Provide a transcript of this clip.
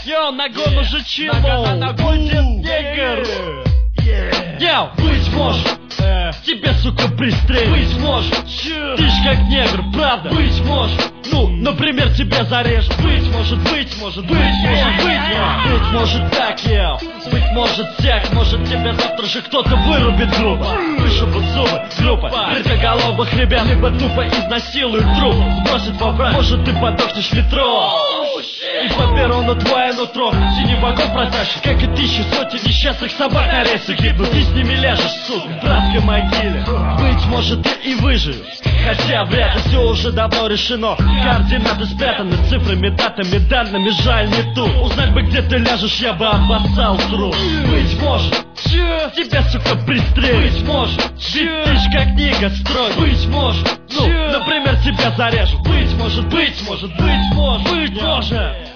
Йо, нагон уже чило. Ногой дед негр. Йо, быть может, тебе, сука, пристрелят. Быть может, ты ж как негр, правда? Быть может, ну, например, тебя зарежут. Быть может, быть может, быть может, быть может так, йо. Быть может всяк, может тебя завтра же кто-то вырубит грубо. Вышибут зубы, группа бритоголовых ребят, либо тупо изнасилуют труп, сбросит во враг, может ты подохнешь в метро. И по перрону твое нутро синий вагон протащит, как и тысячи сотен несчастных собак на рельсы гибнут. Ты с ними ляжешь, сука, в братской могиле. Быть может ты и выживешь, хотя вряд ли, все уже давно решено. Координаты спрятаны цифрами, датами, данными, жаль не тут. Узнать бы, где ты ляжешь, я бы обоссал труп. Быть может, тебя, сука, пристрелят. Быть может, ты ж как книга строй. Быть может, ну, например, тебя зарежут. Быть может, быть может, быть может, быть может.